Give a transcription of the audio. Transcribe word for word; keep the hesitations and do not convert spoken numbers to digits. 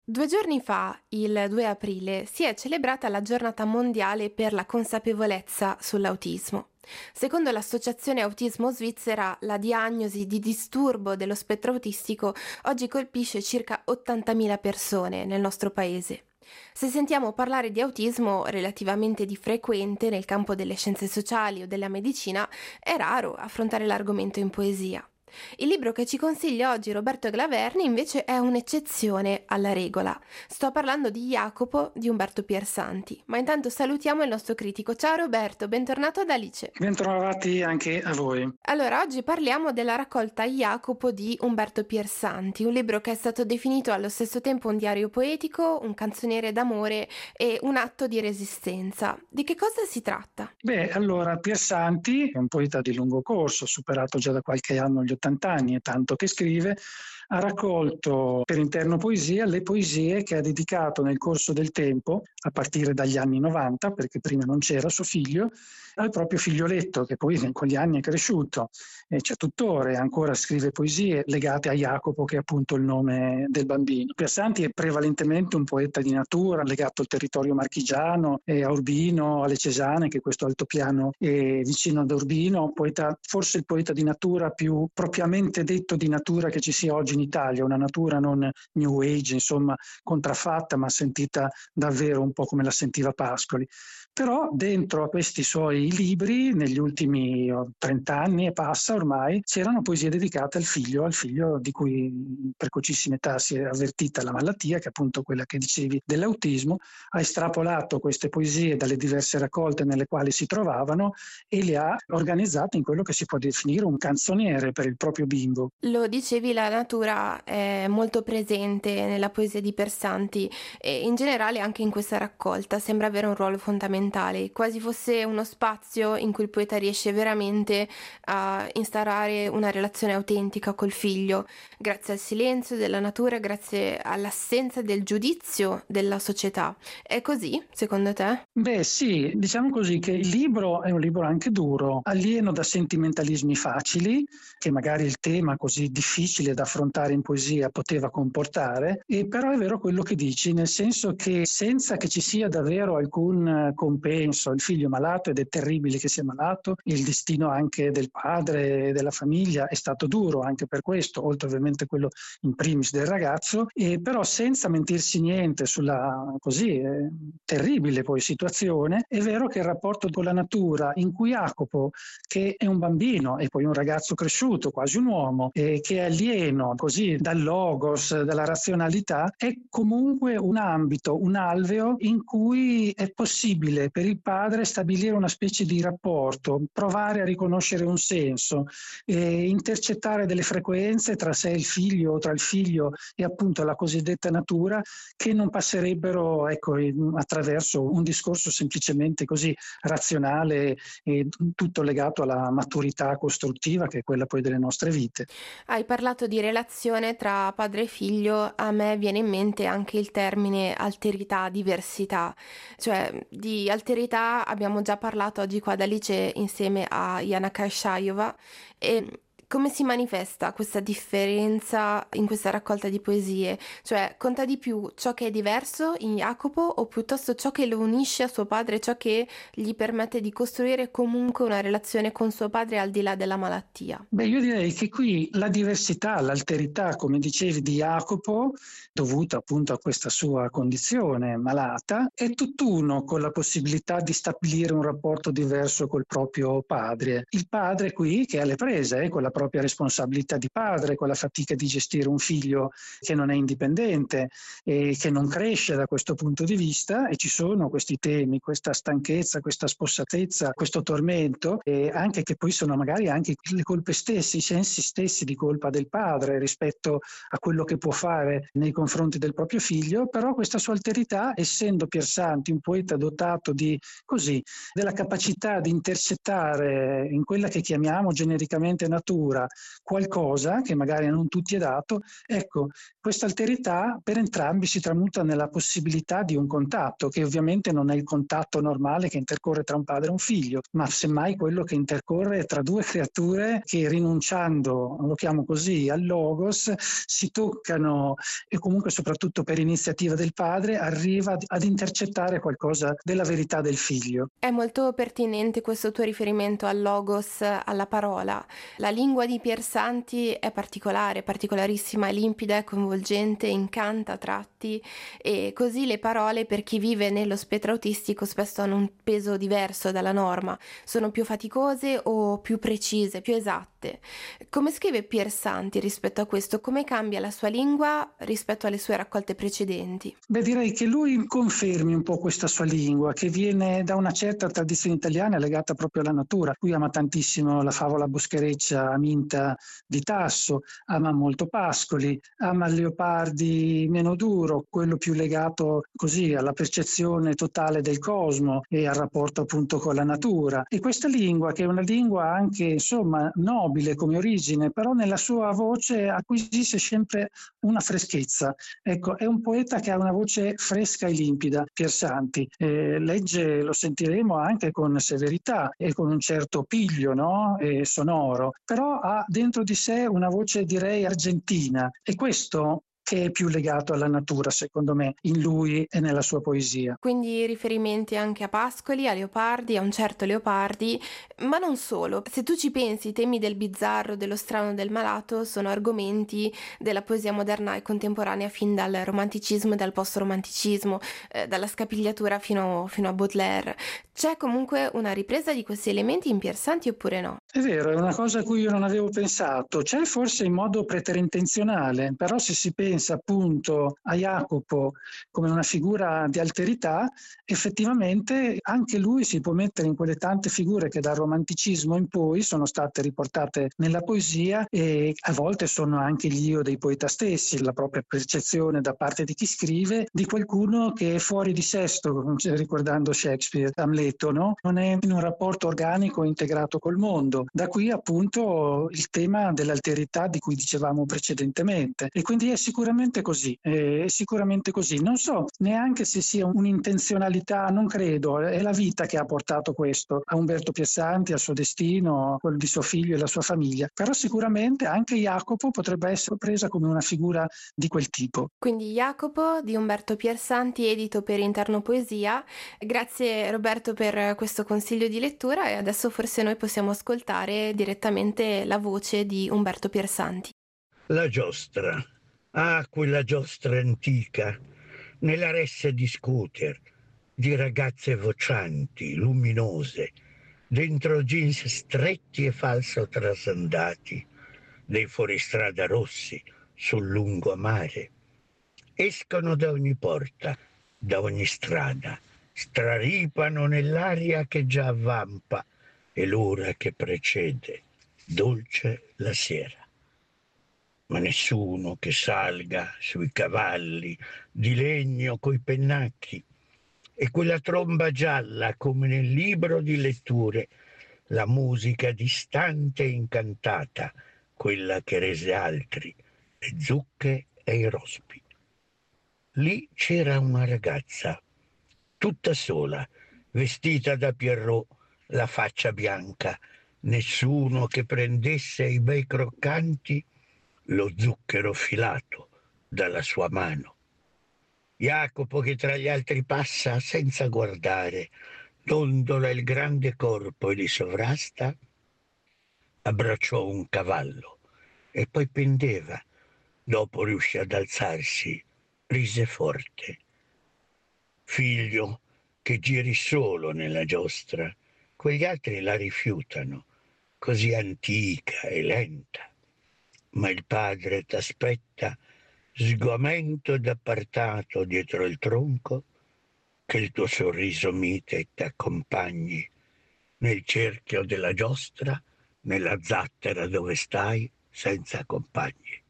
Due giorni fa, il due aprile, si è celebrata la giornata mondiale per la consapevolezza sull'autismo. Secondo l'Associazione Autismo Svizzera, la diagnosi di disturbo dello spettro autistico oggi colpisce circa ottantamila persone nel nostro paese. Se sentiamo parlare di autismo relativamente di frequente nel campo delle scienze sociali o della medicina, è raro affrontare l'argomento in poesia. Il libro che ci consiglia oggi Roberto Glaverni invece è un'eccezione alla regola. Sto parlando di Jacopo di Umberto Piersanti, ma intanto salutiamo il nostro critico. Ciao Roberto, bentornato ad Alice. Bentrovati anche a voi. Allora, oggi parliamo della raccolta Jacopo di Umberto Piersanti, un libro che è stato definito allo stesso tempo un diario poetico, un canzoniere d'amore e un atto di resistenza. Di che cosa si tratta? Beh, allora, Piersanti è un poeta di lungo corso, superato già da qualche anno gli ottanta anni e tanto che scrive, ha raccolto per Interno Poesia le poesie che ha dedicato nel corso del tempo, a partire dagli anni novanta, perché prima non c'era suo figlio, al proprio figlioletto, che poi con gli anni è cresciuto e c'è tuttora e ancora scrive poesie legate a Jacopo, che è appunto il nome del bambino. Piersanti è prevalentemente un poeta di natura, legato al territorio marchigiano e a Urbino, alle Cesane, che è questo altopiano è vicino ad Urbino, poeta, forse il poeta di natura più propriamente detto di natura che ci sia oggi in Italia, una natura non new age, insomma, contraffatta, ma sentita davvero un po' come la sentiva Pascoli. Però dentro a questi suoi libri, negli ultimi trenta anni e passa ormai, c'erano poesie dedicate al figlio, al figlio di cui in precocissima età si è avvertita la malattia, che è appunto quella che dicevi dell'autismo, ha estrapolato queste poesie dalle diverse raccolte nelle quali si trovavano e le ha organizzate in quello che si può definire un canzoniere per il proprio bimbo. Lo dicevi, la natura è molto presente nella poesia di Piersanti e in generale anche in questa raccolta sembra avere un ruolo fondamentale, quasi fosse uno spazio in cui il poeta riesce veramente a instaurare una relazione autentica col figlio, grazie al silenzio della natura, grazie all'assenza del giudizio della società. È così, secondo te? Beh sì, diciamo così che il libro è un libro anche duro, alieno da sentimentalismi facili, che magari il tema così difficile da affrontare in poesia poteva comportare, e però è vero quello che dici, nel senso che senza che ci sia davvero alcun compenso, il figlio è malato ed è terribile che sia malato, il destino anche del padre e della famiglia è stato duro anche per questo, oltre ovviamente quello in primis del ragazzo, e però senza mentirsi niente sulla così eh, terribile poi situazione, è vero che il rapporto con la natura in cui Jacopo, che è un bambino e poi un ragazzo cresciuto, quasi un uomo, e che è alieno così dal logos, dalla razionalità, è comunque un ambito, un alveo in cui è possibile per il padre stabilire una specie di rapporto, provare a riconoscere un senso, e intercettare delle frequenze tra sé e il figlio o tra il figlio e appunto la cosiddetta natura che non passerebbero ecco, attraverso un discorso semplicemente così razionale e tutto legato alla maturità costruttiva che è quella poi delle nostre vite. Hai parlato di relazione tra padre e figlio, a me viene in mente anche il termine alterità, diversità, cioè di alterità abbiamo già parlato oggi qua ad Alice insieme a Jana Kaishayova. E come si manifesta questa differenza in questa raccolta di poesie? Cioè, conta di più ciò che è diverso in Jacopo o piuttosto ciò che lo unisce a suo padre, ciò che gli permette di costruire comunque una relazione con suo padre al di là della malattia? Beh, io direi che qui la diversità, l'alterità, come dicevi, di Jacopo, dovuta appunto a questa sua condizione malata, è tutt'uno con la possibilità di stabilire un rapporto diverso col proprio padre. Il padre qui che ha le prese, eh, con la propria responsabilità di padre, con la fatica di gestire un figlio che non è indipendente e che non cresce da questo punto di vista, e ci sono questi temi, questa stanchezza, questa spossatezza, questo tormento, e anche che poi sono magari anche le colpe stesse, i sensi stessi di colpa del padre rispetto a quello che può fare nei confronti del proprio figlio, però questa sua alterità, essendo Piersanti un poeta dotato di così, della capacità di intercettare in quella che chiamiamo genericamente natura natura qualcosa che magari non tutti è dato, ecco, questa alterità per entrambi si tramuta nella possibilità di un contatto, che ovviamente non è il contatto normale che intercorre tra un padre e un figlio, ma semmai quello che intercorre tra due creature che, rinunciando, lo chiamo così, al logos, si toccano e comunque, soprattutto per iniziativa del padre, arriva ad, ad intercettare qualcosa della verità del figlio. È molto pertinente questo tuo riferimento al logos, alla parola. La lingua di Piersanti è particolare, particolarissima, è limpida, è coinvolgente, incanta a tratti, e così le parole per chi vive nello spettro autistico spesso hanno un peso diverso dalla norma, sono più faticose o più precise, più esatte. Come scrive Piersanti rispetto a questo? Come cambia la sua lingua rispetto alle sue raccolte precedenti? Beh, direi che lui confermi un po' questa sua lingua, che viene da una certa tradizione italiana legata proprio alla natura. Lui ama tantissimo la favola boschereccia Aminta di Tasso, ama molto Pascoli, ama Leopardi meno duro, quello più legato così alla percezione totale del cosmo e al rapporto appunto con la natura. E questa lingua, che è una lingua anche insomma nobile come origine, però nella sua voce acquisisce sempre una freschezza. Ecco, è un poeta che ha una voce fresca e limpida, Piersanti. Eh, legge, lo sentiremo, anche con severità e con un certo piglio, no? E sonoro, però ha dentro di sé una voce, direi, argentina, e questo che è più legato alla natura, secondo me, in lui e nella sua poesia. Quindi riferimenti anche a Pascoli, a Leopardi, a un certo Leopardi, ma non solo. Se tu ci pensi, i temi del bizzarro, dello strano, del malato sono argomenti della poesia moderna e contemporanea fin dal romanticismo e dal post-romanticismo, eh, dalla scapigliatura fino, fino a Baudelaire. C'è comunque una ripresa di questi elementi in Piersanti oppure no? È vero, è una cosa a cui io non avevo pensato. C'è forse in modo preterintenzionale, però se si pensa appunto a Jacopo come una figura di alterità, effettivamente anche lui si può mettere in quelle tante figure che dal romanticismo in poi sono state riportate nella poesia, e a volte sono anche gli io dei poeta stessi, la propria percezione da parte di chi scrive di qualcuno che è fuori di sesto, ricordando Shakespeare, Amleto, no? Non è in un rapporto organico integrato col mondo. Da qui appunto il tema dell'alterità di cui dicevamo precedentemente, e quindi è sicuramente così, è sicuramente così. Non so neanche se sia un'intenzionalità, non credo, è la vita che ha portato questo a Umberto Piersanti, al suo destino, a quello di suo figlio e la sua famiglia, però sicuramente anche Jacopo potrebbe essere presa come una figura di quel tipo. Quindi Jacopo di Umberto Piersanti, edito per Interno Poesia. Grazie Roberto per questo consiglio di lettura, e adesso forse noi possiamo ascoltare direttamente la voce di Umberto Piersanti. La giostra. Ah, quella giostra antica, nella ressa di scooter, di ragazze vocianti, luminose, dentro jeans stretti e falso trasandati, dei fuoristrada rossi sul lungomare. Escono da ogni porta, da ogni strada, straripano nell'aria che già avvampa e l'ora che precede, dolce la sera. Ma nessuno che salga sui cavalli di legno coi pennacchi, e quella tromba gialla come nel libro di letture, la musica distante e incantata, quella che rese altri, le zucche e i rospi. Lì c'era una ragazza, tutta sola, vestita da Pierrot, la faccia bianca, nessuno che prendesse i bei croccanti, lo zucchero filato dalla sua mano. Jacopo, che tra gli altri passa senza guardare, dondola il grande corpo e li sovrasta, abbracciò un cavallo e poi pendeva. Dopo riuscì ad alzarsi, rise forte. Figlio, che giri solo nella giostra, quegli altri la rifiutano, così antica e lenta. Ma il padre t'aspetta, sgomento ed appartato dietro il tronco, che il tuo sorriso mite t'accompagni nel cerchio della giostra, nella zattera dove stai senza compagni.